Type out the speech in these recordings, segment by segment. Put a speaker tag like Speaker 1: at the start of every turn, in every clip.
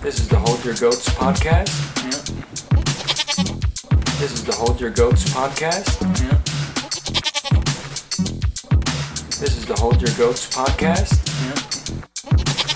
Speaker 1: This is the Hold Your Goats podcast.
Speaker 2: Yeah.
Speaker 1: This is the Hold Your Goats podcast.
Speaker 2: Yeah.
Speaker 1: This is the Hold Your Goats podcast.
Speaker 2: Yeah.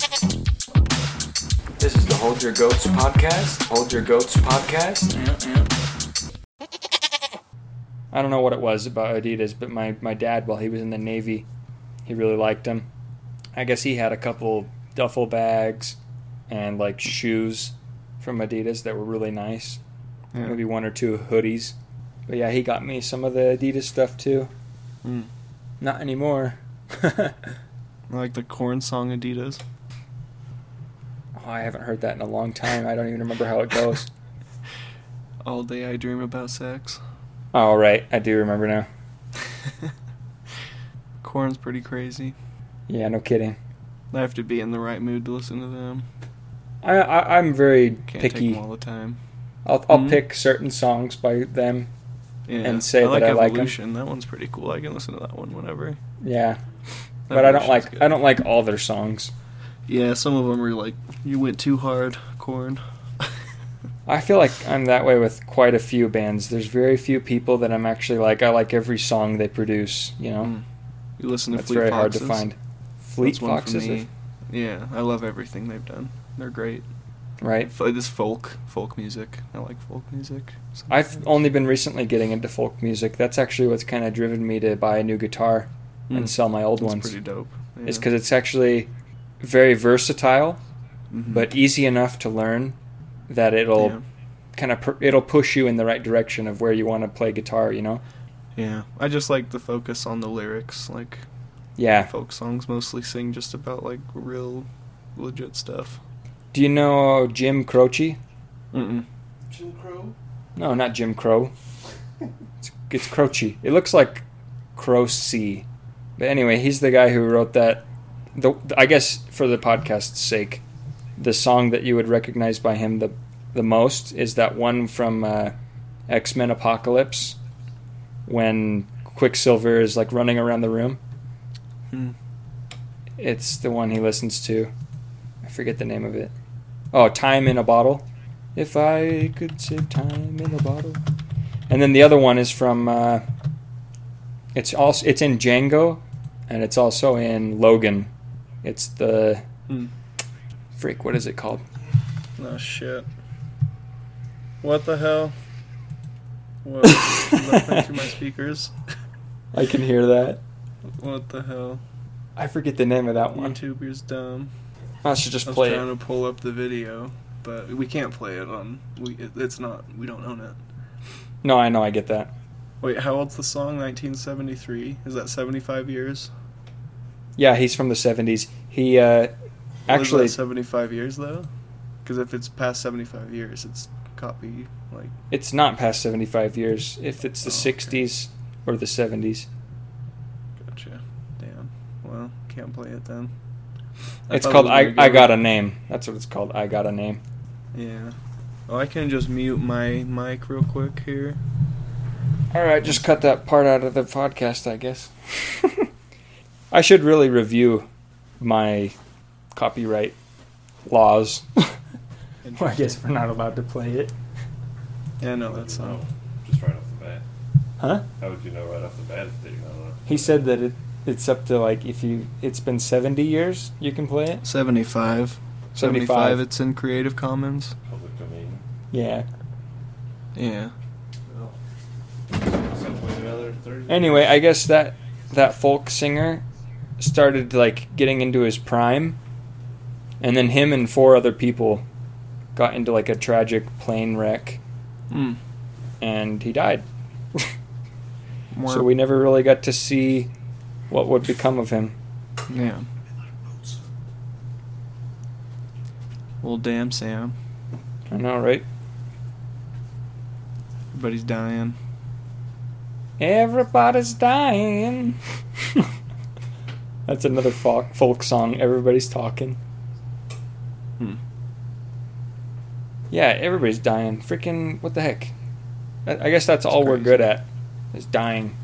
Speaker 1: This is the Hold Your Goats podcast. Hold Your Goats podcast.
Speaker 2: Yeah.
Speaker 3: I don't know what it was about Adidas, but my dad, while he was in the Navy, he really liked them. I guess he had a couple duffel bags and like shoes from Adidas that were really nice.
Speaker 2: Yeah.
Speaker 3: Maybe one or two hoodies. But yeah, he got me some of the Adidas stuff too. Not anymore.
Speaker 2: I like the Korn song Adidas.
Speaker 3: Oh, I haven't heard that in a long time. I don't even remember how it goes.
Speaker 2: All day I dream about sex.
Speaker 3: Oh, right. I do remember now.
Speaker 2: Korn's pretty crazy.
Speaker 3: Yeah, no kidding.
Speaker 2: I have to be in the right mood to listen to them.
Speaker 3: I'm very
Speaker 2: Can't
Speaker 3: picky.
Speaker 2: take them all the time.
Speaker 3: I'll pick certain songs by them.
Speaker 2: Yeah.
Speaker 3: And say
Speaker 2: I like
Speaker 3: that I like 'em.
Speaker 2: Evolution. That one's pretty cool. I can listen to that one whenever.
Speaker 3: Yeah. But I don't
Speaker 2: Evolution's
Speaker 3: like I don't like all their songs.
Speaker 2: Yeah, some of them are like, you went too hard, Korn.
Speaker 3: I feel like I'm that way with quite a few bands. There's very few people that I'm actually like, I like every song they produce, you know?
Speaker 2: You listen to
Speaker 3: That's
Speaker 2: Fleet
Speaker 3: very
Speaker 2: Foxes?
Speaker 3: hard to find. Fleet
Speaker 2: That's one for
Speaker 3: Foxes?
Speaker 2: me. Yeah, I love everything they've done. They're great.
Speaker 3: Right?
Speaker 2: This folk music. I like folk music.
Speaker 3: I've only been recently getting into folk music. That's actually what's kind of driven me to buy a new guitar and sell my old
Speaker 2: That's
Speaker 3: ones.
Speaker 2: pretty dope. Yeah.
Speaker 3: It's because it's actually very versatile,
Speaker 2: Mhm.
Speaker 3: but easy enough to learn that it'll kind of it'll push you in the right direction of where you want to play guitar, you know?
Speaker 2: Yeah, I just like the focus on the lyrics. Like,
Speaker 3: Yeah.
Speaker 2: folk songs mostly sing just about like real, legit stuff.
Speaker 3: Do you know Jim Croce?
Speaker 2: Mm-mm.
Speaker 4: Jim Crow?
Speaker 3: No, not Jim Crow. It's Croce. It looks like Croce. But anyway, he's the guy who wrote that. I guess for the podcast's sake, the song that you would recognize by him the most is that one from X-Men Apocalypse when Quicksilver is like running around the room. It's the one he listens to. I forget the name of it. Oh, Time in a Bottle. If I could save time in a bottle. And then the other one is from it's in Django and it's also in Logan. It's the freak, what is it called?
Speaker 2: Oh shit! What the hell? What? Is that coming through my speakers?
Speaker 3: I can hear that.
Speaker 2: What the hell?
Speaker 3: I forget the name of that one.
Speaker 2: YouTuber's dumb.
Speaker 3: I should just
Speaker 2: I was
Speaker 3: play
Speaker 2: trying
Speaker 3: it.
Speaker 2: to pull up the video, but we can't play it on. It's not. We don't own it.
Speaker 3: No, I know, I get that.
Speaker 2: Wait, how old's the song? 1973. Is that 75 years?
Speaker 3: Yeah, he's from the 70s. He actually
Speaker 2: Was that 75 years though? Because if it's past 75 years, it's copy like.
Speaker 3: it's not past 75 years if it's the 60s or the 70s.
Speaker 2: Gotcha. Damn. Well, can't play it then.
Speaker 3: It's
Speaker 2: thought it
Speaker 3: called
Speaker 2: was
Speaker 3: I
Speaker 2: gonna go-
Speaker 3: Got a Name. That's what it's called. I Got a Name.
Speaker 2: Yeah. Oh, I can just mute my mic real quick here.
Speaker 3: All right, just cut that part out of the podcast, I guess. I should really review my copyright laws. Well, I guess we're not allowed to play it.
Speaker 2: Yeah, no, that's
Speaker 4: No, just right off the bat.
Speaker 3: Huh?
Speaker 4: How would you know right off the bat that you're not allowed?
Speaker 3: He said that it's up to like it's been 70 years you can play it.
Speaker 2: 75.
Speaker 3: 75.
Speaker 2: It's in Creative Commons.
Speaker 4: Public domain.
Speaker 3: Yeah.
Speaker 2: Yeah.
Speaker 4: Well, something another 30.
Speaker 3: Anyway, I guess that folk singer started like getting into his prime, and then him and 4 other people got into like a tragic plane wreck, and he died. So we never really got to see what would become of him.
Speaker 2: Yeah. Well, damn, Sam.
Speaker 3: I know, right?
Speaker 2: Everybody's dying.
Speaker 3: Everybody's dying. That's another folk song. Everybody's talking. Yeah, everybody's dying. Freaking, what the heck? I guess that's all we're
Speaker 2: crazy.
Speaker 3: good at, is dying.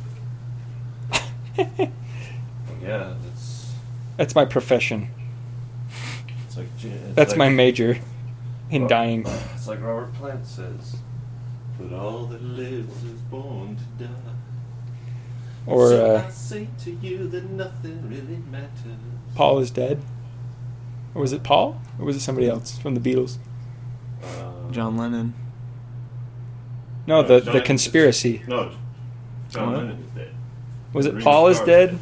Speaker 4: Yeah,
Speaker 3: That's my profession.
Speaker 4: it's like
Speaker 3: That's my major. in dying.
Speaker 4: It's like Robert Plant says, but all that lives is born to die.
Speaker 3: Or
Speaker 4: So I say to you that nothing really matters.
Speaker 3: Paul is dead. Or was it Paul? Or was it somebody else from the Beatles?
Speaker 2: John Lennon.
Speaker 3: No,
Speaker 4: No,
Speaker 3: the
Speaker 4: John Lennon-
Speaker 3: conspiracy.
Speaker 4: No, John
Speaker 2: What?
Speaker 4: Lennon is dead.
Speaker 3: Was it
Speaker 4: Ringo
Speaker 3: Paul is
Speaker 4: Starr's
Speaker 3: dead?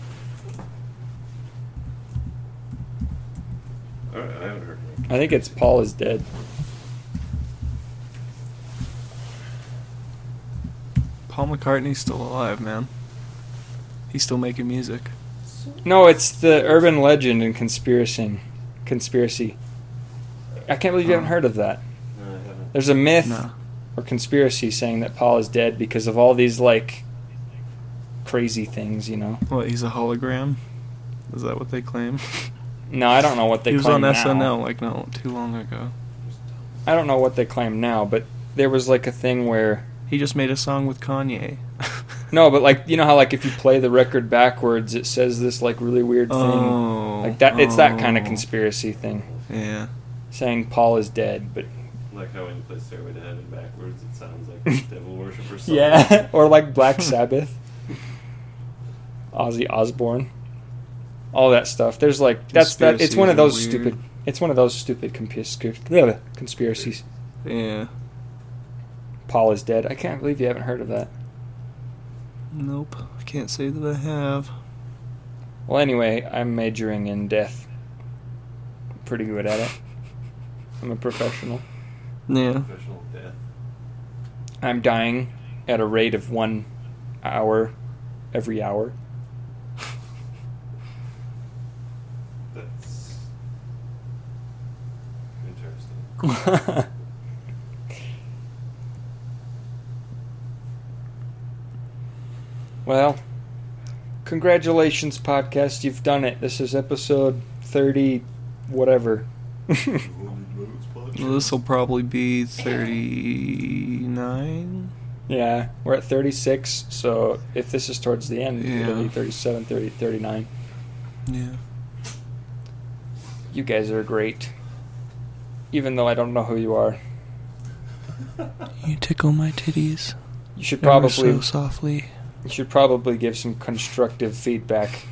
Speaker 4: Alright, I haven't heard of
Speaker 3: I think it's Paul is dead.
Speaker 2: Paul McCartney's still alive, man. He's still making music.
Speaker 3: No, it's the urban legend and conspiracy. I can't believe you haven't heard of that.
Speaker 4: No, I haven't.
Speaker 3: There's a myth
Speaker 2: No.
Speaker 3: or conspiracy saying that Paul is dead because of all these like crazy things, you know.
Speaker 2: What, he's a hologram? Is that what they claim?
Speaker 3: No, I don't know what they
Speaker 2: He was
Speaker 3: claim
Speaker 2: on
Speaker 3: now.
Speaker 2: SNL like not too long ago.
Speaker 3: I don't know what they claim now, but there was like a thing where
Speaker 2: He just made a song with Kanye.
Speaker 3: no, but like you know how like if you play the record backwards, it says this like really weird thing.
Speaker 2: Oh,
Speaker 3: Like that, it's that kind of
Speaker 2: oh.
Speaker 3: conspiracy thing,
Speaker 2: Yeah.
Speaker 3: saying Paul is dead, but
Speaker 4: Like how when you play Stairway to Heaven backwards, it sounds like devil worship or something.
Speaker 3: yeah, or like Black Sabbath, Ozzy Osbourne, all that stuff. There's like that's that. It's one of those
Speaker 2: Conspiracies are weird.
Speaker 3: stupid. It's one of those stupid conspiracies.
Speaker 2: Yeah.
Speaker 3: Paul is dead. I can't believe you haven't heard of that.
Speaker 2: Nope. I can't say that I have.
Speaker 3: Well, anyway, I'm majoring in death. I'm pretty good at it. I'm a professional.
Speaker 2: Yeah.
Speaker 4: Professional death.
Speaker 3: I'm dying at a rate of 1 hour every hour.
Speaker 4: That's interesting.
Speaker 3: Well, congratulations, podcast. You've done it. This is episode 30, whatever.
Speaker 2: Well, this will probably be 39.
Speaker 3: Yeah, we're at 36, so if this is towards the end, it'll
Speaker 2: Yeah.
Speaker 3: be 37, 30, 39.
Speaker 2: Yeah.
Speaker 3: You guys are great. Even though I don't know who you are.
Speaker 2: You tickle my titties.
Speaker 3: You should
Speaker 2: Ever
Speaker 3: probably
Speaker 2: so softly.
Speaker 3: you should probably give some constructive feedback.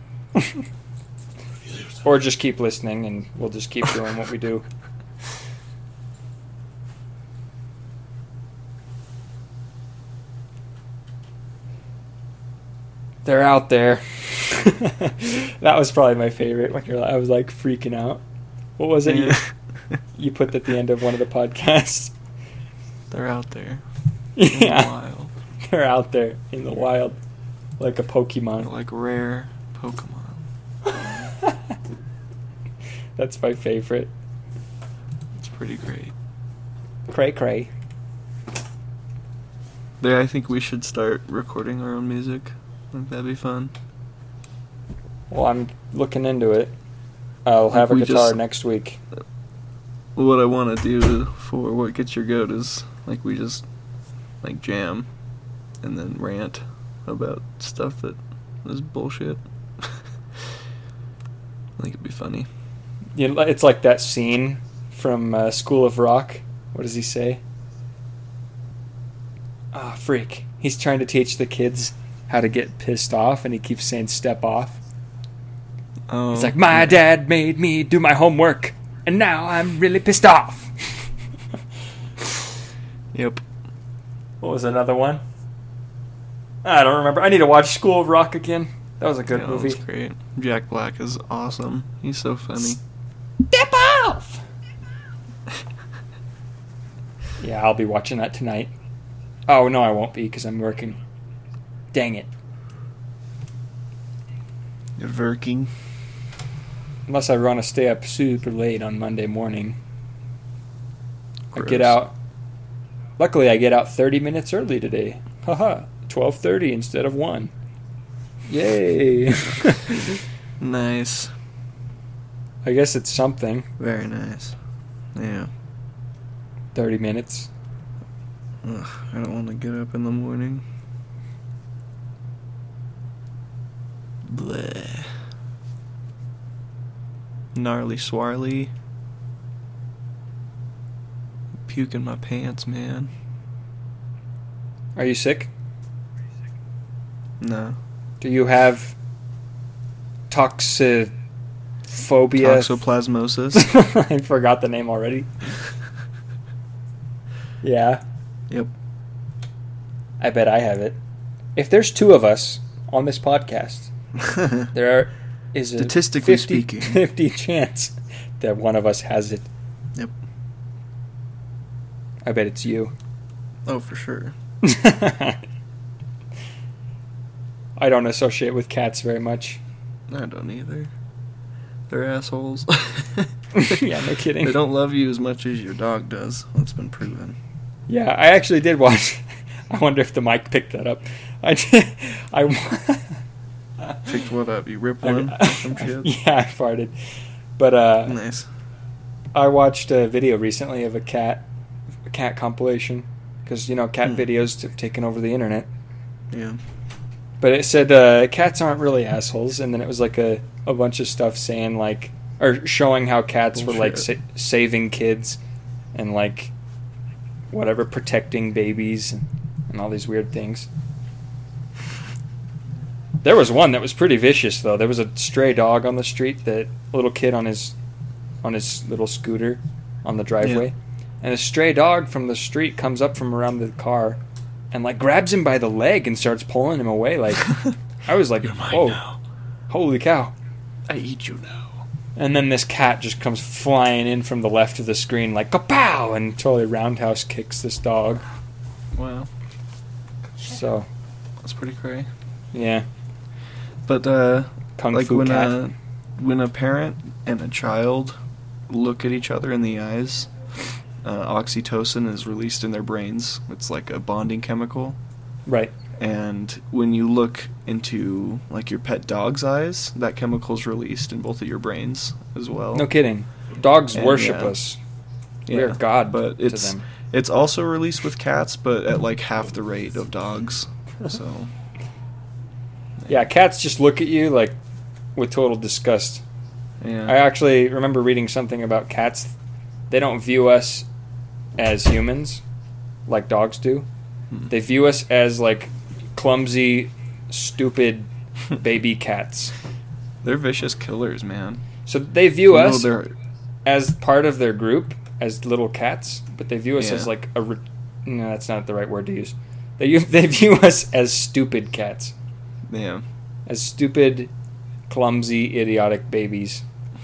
Speaker 3: Or just keep listening and we'll just keep doing what we do. They're out there. That was probably my favorite when I was like freaking out. What was it you put at the end of one of the podcasts?
Speaker 2: They're out there. In the
Speaker 3: Yeah.
Speaker 2: wild.
Speaker 3: They're out there in the wild like a
Speaker 2: They're
Speaker 3: Pokemon.
Speaker 2: like rare Pokemon.
Speaker 3: That's my favorite.
Speaker 2: It's pretty great.
Speaker 3: Cray cray.
Speaker 2: Yeah, I think we should start recording our own music. I think that'd be fun.
Speaker 3: Well, I'm looking into it. I'll have a
Speaker 2: We
Speaker 3: guitar
Speaker 2: just-
Speaker 3: next week.
Speaker 2: What I want to do for What Gets Your Goat is, like, we just, like, jam and then rant about stuff that is bullshit. I think it'd be funny.
Speaker 3: You know, it's like that scene from School of Rock. What does he say? Ah, freak. He's trying to teach the kids how to get pissed off, and he keeps saying step off.
Speaker 2: Oh,
Speaker 3: He's like, my dad made me do my homework, and now I'm really pissed off.
Speaker 2: Yep.
Speaker 3: What was another one? I don't remember. I need to watch School of Rock again. That was a good
Speaker 2: Yeah,
Speaker 3: movie.
Speaker 2: That's great. Jack Black is awesome. He's so funny.
Speaker 3: Step off! Yeah, I'll be watching that tonight. Oh, no, I won't be because I'm working. Dang it.
Speaker 2: Verking.
Speaker 3: Unless I want to stay up super late on Monday morning. I get
Speaker 2: Gross.
Speaker 3: out. Luckily, I get out 30 minutes early today. Haha. 12:30 instead of 1. Yay.
Speaker 2: Nice.
Speaker 3: I guess it's something.
Speaker 2: Very nice. Yeah.
Speaker 3: 30 minutes.
Speaker 2: Ugh, I don't want to get up in the morning. Bleh. Gnarly Swarly. puking my pants, man.
Speaker 3: Are you sick?
Speaker 2: No.
Speaker 3: Do you have toxophobia?
Speaker 2: Toxoplasmosis.
Speaker 3: I forgot the name already. Yeah.
Speaker 2: Yep.
Speaker 3: I bet I have it. If there's two of us on this podcast, there is a
Speaker 2: Statistically
Speaker 3: 50,
Speaker 2: speaking.
Speaker 3: 50 chance that one of us has it.
Speaker 2: Yep.
Speaker 3: I bet it's you.
Speaker 2: Oh, for sure.
Speaker 3: I don't associate with cats very much.
Speaker 2: I don't either. They're assholes.
Speaker 3: Yeah, no kidding.
Speaker 2: They don't love you as much as your dog does. That's been proven.
Speaker 3: Yeah, I actually did watch. I wonder if the mic picked that up. I did.
Speaker 2: Picked what up? You rip one? Or some shit?
Speaker 3: Yeah, I farted. But
Speaker 2: Nice.
Speaker 3: I watched a video recently of a cat compilation because cat videos have taken over the internet.
Speaker 2: Yeah.
Speaker 3: But it said cats aren't really assholes, and then it was like a bunch of stuff saying like, or showing how cats were like saving kids, and like whatever, protecting babies and all these weird things. There was one that was pretty vicious though. There was a stray dog on the street, that little kid on his little scooter on the driveway,
Speaker 2: Yeah.
Speaker 3: and a stray dog from the street comes up from around the car and like grabs him by the leg and starts pulling him away. Like I was like,
Speaker 2: You're mine
Speaker 3: "Whoa,
Speaker 2: now.
Speaker 3: holy cow!"
Speaker 2: I eat you now.
Speaker 3: And then this cat just comes flying in from the left of the screen like kapow, and totally roundhouse kicks this dog.
Speaker 2: Wow.
Speaker 3: So
Speaker 2: That's pretty crazy.
Speaker 3: yeah,
Speaker 2: But,
Speaker 3: kung
Speaker 2: like
Speaker 3: fu cat.
Speaker 2: when a parent and a child look at each other in the eyes, oxytocin is released in their brains. It's like a bonding chemical.
Speaker 3: Right.
Speaker 2: And when you look into like your pet dog's eyes, that chemical is released in both of your brains as well.
Speaker 3: No kidding. Dogs
Speaker 2: And,
Speaker 3: worship
Speaker 2: yeah.
Speaker 3: us. We are God
Speaker 2: but
Speaker 3: to
Speaker 2: it's
Speaker 3: them.
Speaker 2: it's also released with cats, but at like half the rate of dogs. So
Speaker 3: Yeah, cats just look at you like with total disgust.
Speaker 2: yeah,
Speaker 3: I actually remember reading something about cats. They don't view us as humans like dogs do. They view us as like clumsy, stupid baby cats.
Speaker 2: they're vicious killers, man.
Speaker 3: So they view
Speaker 2: You know
Speaker 3: us
Speaker 2: they're
Speaker 3: as part of their group, as little cats, but they view us
Speaker 2: Yeah.
Speaker 3: as like no, that's not the right word to use. They view us as stupid cats,
Speaker 2: yeah.
Speaker 3: as stupid, clumsy, idiotic babies.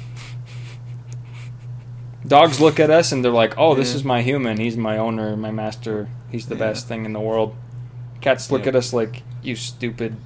Speaker 3: Dogs look at us and they're like, "Oh, this
Speaker 2: Yeah.
Speaker 3: is my human. He's my owner, my master. He's the
Speaker 2: Yeah.
Speaker 3: best thing in the world." Cats look
Speaker 2: Yeah.
Speaker 3: at us like, "You stupid."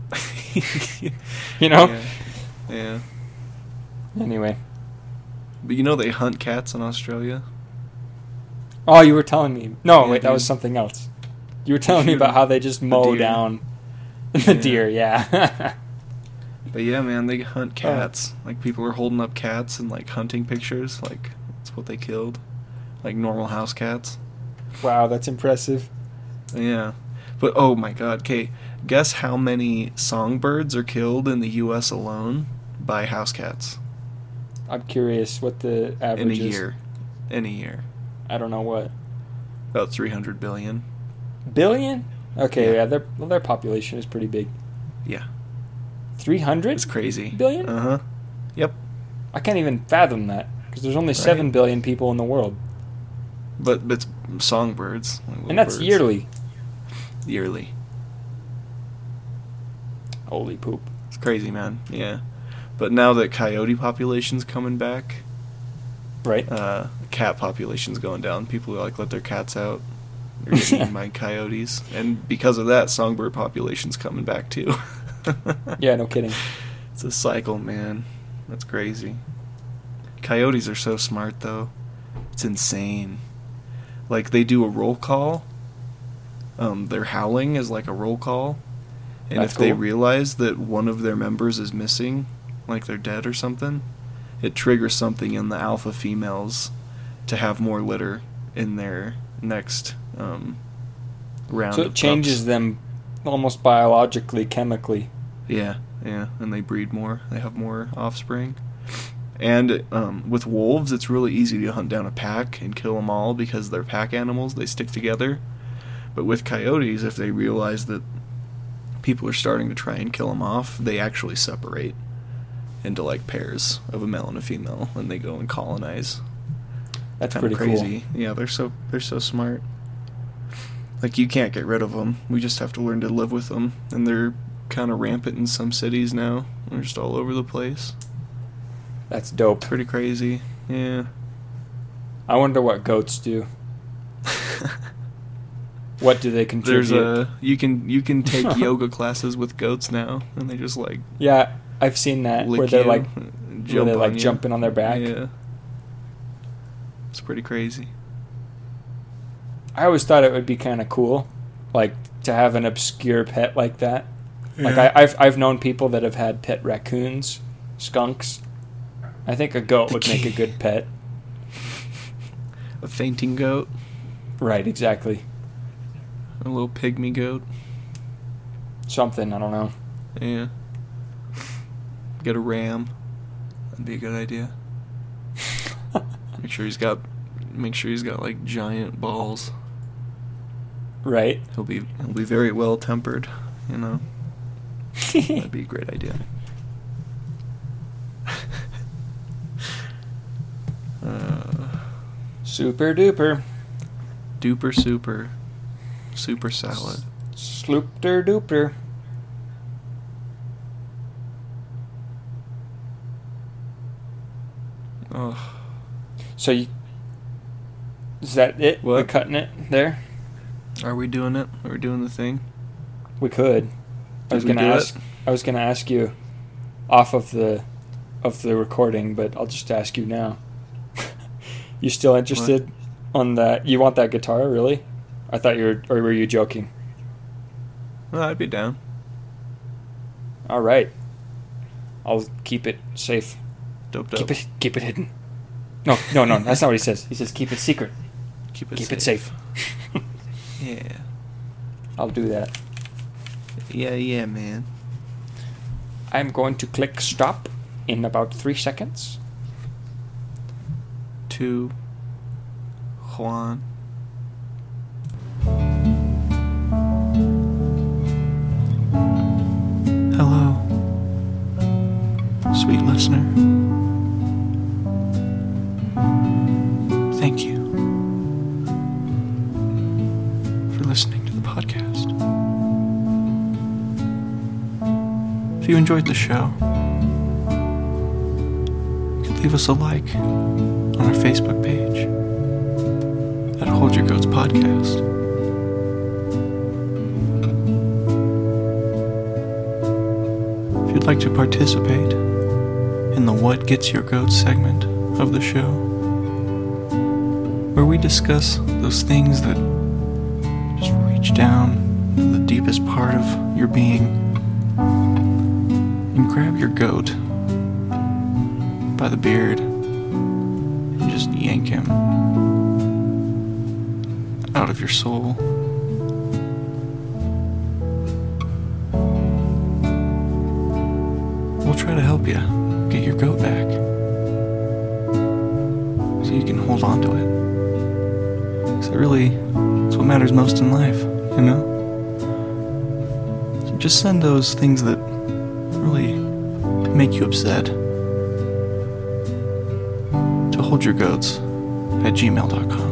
Speaker 3: You know?
Speaker 2: Yeah.
Speaker 3: Anyway.
Speaker 2: But you know they hunt cats in Australia?
Speaker 3: Oh, you were telling me. No,
Speaker 2: Yeah,
Speaker 3: wait, that
Speaker 2: dude.
Speaker 3: was something else. You were telling me
Speaker 2: shoot
Speaker 3: about how they just mow
Speaker 2: deer.
Speaker 3: down the
Speaker 2: Yeah.
Speaker 3: deer, yeah.
Speaker 2: But yeah, man, they hunt cats. Like people are holding up cats and like hunting pictures. Like that's what they killed. Like normal house cats.
Speaker 3: Wow, that's impressive.
Speaker 2: Yeah. But oh my god, okay. Guess how many songbirds are killed in the US alone by house cats
Speaker 3: I'm curious what the
Speaker 2: in
Speaker 3: average
Speaker 2: a
Speaker 3: is.
Speaker 2: year? In a year.
Speaker 3: I don't know what.
Speaker 2: About 300 billion.
Speaker 3: Billion? Okay,
Speaker 2: Yeah.
Speaker 3: yeah, their population is pretty big.
Speaker 2: Yeah.
Speaker 3: 300?
Speaker 2: It's crazy.
Speaker 3: Billion?
Speaker 2: Uh-huh. Yep.
Speaker 3: I can't even fathom that because there's only 7
Speaker 2: Right.
Speaker 3: billion people in the world.
Speaker 2: But it's songbirds. Like little
Speaker 3: And that's
Speaker 2: birds.
Speaker 3: yearly.
Speaker 2: Yearly.
Speaker 3: Holy poop.
Speaker 2: It's crazy, man. Yeah. But now that coyote population's coming back,
Speaker 3: Right?
Speaker 2: cat population's going down. People like let their cats out. They're getting eaten by coyotes, and because of that, songbird population's coming back too.
Speaker 3: Yeah, no kidding.
Speaker 2: It's a cycle, man. That's crazy. Coyotes are so smart, though. It's insane. Like they do a roll call. Their howling is like a roll call, and
Speaker 3: That's
Speaker 2: if they
Speaker 3: cool.
Speaker 2: realize that one of their members is missing, like they're dead or something, it triggers something in the alpha females to have more litter in their next round.
Speaker 3: So
Speaker 2: of
Speaker 3: it changes
Speaker 2: pups.
Speaker 3: them almost biologically, chemically.
Speaker 2: Yeah, and they breed more. They have more offspring. And with wolves, it's really easy to hunt down a pack and kill them all because they're pack animals. They stick together. But with coyotes, if they realize that people are starting to try and kill them off, they actually separate into like pairs of a male and a female, and they go and colonize.
Speaker 3: That's
Speaker 2: Kinda
Speaker 3: pretty
Speaker 2: crazy. Cool. Yeah, they're so smart. Like, you can't get rid of them. We just have to learn to live with them. And they're kind of rampant in some cities now. They're just all over the place.
Speaker 3: That's dope.
Speaker 2: Pretty crazy. Yeah.
Speaker 3: I wonder what goats do. What do they contribute?
Speaker 2: You can take yoga classes with goats now, and they just like
Speaker 3: yeah, I've seen that where they're like jumping on their back.
Speaker 2: Yeah, it's pretty crazy.
Speaker 3: I always thought it would be kind of cool, like to have an obscure pet like that.
Speaker 2: Yeah.
Speaker 3: Like I've known people that have had pet raccoons, skunks. I think a goat would make a good pet.
Speaker 2: A fainting goat.
Speaker 3: Right, exactly.
Speaker 2: A little pygmy goat.
Speaker 3: Something, I don't know.
Speaker 2: Yeah. Get a ram. That'd be a good idea. Make sure he's got like giant balls.
Speaker 3: Right.
Speaker 2: He'll be very well tempered, you know. That'd be a great idea.
Speaker 3: Super duper.
Speaker 2: Duper super. Super salad.
Speaker 3: Sloopter duper.
Speaker 2: Oh.
Speaker 3: So is that it?
Speaker 2: What?
Speaker 3: We're cutting it there?
Speaker 2: Are we doing it? Are we doing the thing?
Speaker 3: We could. I was gonna ask you off of the recording, but I'll just ask you now. You still interested on that? You want that guitar, really? I thought or were you joking?
Speaker 2: Well, I'd be down.
Speaker 3: All right. I'll keep it safe.
Speaker 2: Dope.
Speaker 3: Keep it hidden. No, that's not what he says. He says keep it secret.
Speaker 2: Keep
Speaker 3: it safe.
Speaker 2: Yeah.
Speaker 3: I'll do that.
Speaker 2: Yeah, man.
Speaker 3: I'm going to click stop in about 3 seconds.
Speaker 2: 2. Juan. Hello, sweet listener. Thank you for listening to the podcast. If you enjoyed the show, you could leave us a like on our Facebook page at Hold Your Goats Podcast. If you'd like to participate in the What Gets Your Goats segment of the show, where we discuss those things that just reach down to the deepest part of your being and grab your goat by the beard and just yank him out of your soul. We'll try to help you get your goat back so you can hold on to it. Because it's what matters most in life, you know? So just send those things that really make you upset to holdyourgoats@gmail.com.